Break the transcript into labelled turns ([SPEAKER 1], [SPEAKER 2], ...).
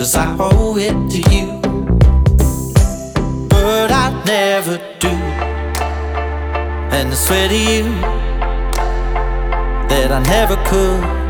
[SPEAKER 1] 'cause I owe it to you. But I never do, and I swear to you that I never could.